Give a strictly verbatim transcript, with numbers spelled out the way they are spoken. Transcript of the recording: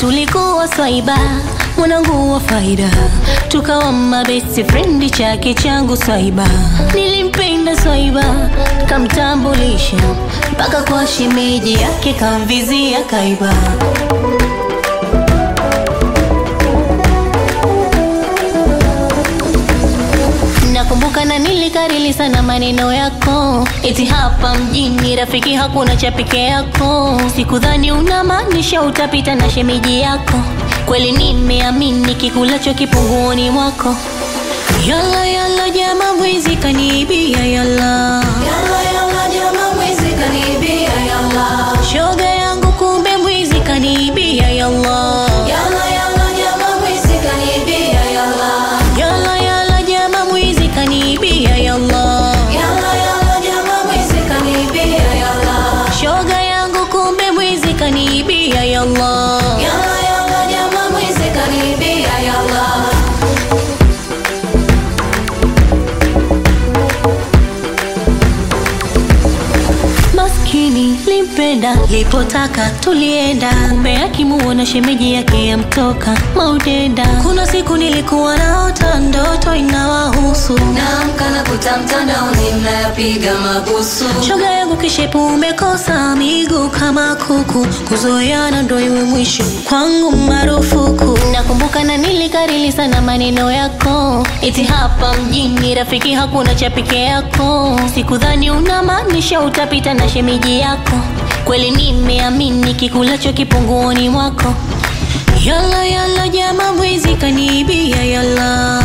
tulikuwa swaiba, mwanangu wa faida, tukawa my best friend, chake changu swaiba. Nilimpenda swaiba, kamtambulisha mpaka kwa shemeji yake, kamvizia kaiba. Nakumbuka na nilikarili sana maneno yako, eti hapa mjini rafiki hakuna cha peke yako. Sikudhani unamaanisha utapita na shemeji yako, kweli nimeamini kikulacho kipunguoni mwako. Yalla yalla jama mwizi kanibia yalla, yalla yalla jama mwizi kanibia yalla, shoga yangu kumbe mwizi kanibia yalla, yalla yalla jama mwizi kanibia yalla, yalla yalla jama mwizi kanibia yalla, yalla yalla jama mwizi kanibia yalla, shoga yangu kumbe mwizi kanibia yalla, yalla yalla jama mwizi kanibia yalla. Maskini limpenda, lipotaka tulienda, kumbe akimuona shemeji yake yamtoka maudenda. Kuna siku nilikuwa naota ndoto inawahusu, naamka nakuta mtandaoni mnayapiga mabusu. shoga yangu kishepu umekosa miguu kama kuku, kuzoeana ndo iwe mwisho kwangu marufuku. Nakumbuka na nilikarili sana maneno yako, eti hapa mjini rafiki hakuna cha peke yako. Sikudhani unamaanisha utapita na shemeji yako, kweli nimeamini kikulacho kipunguoni mwako. Yalla yalla jama mwizi kanibia yalla,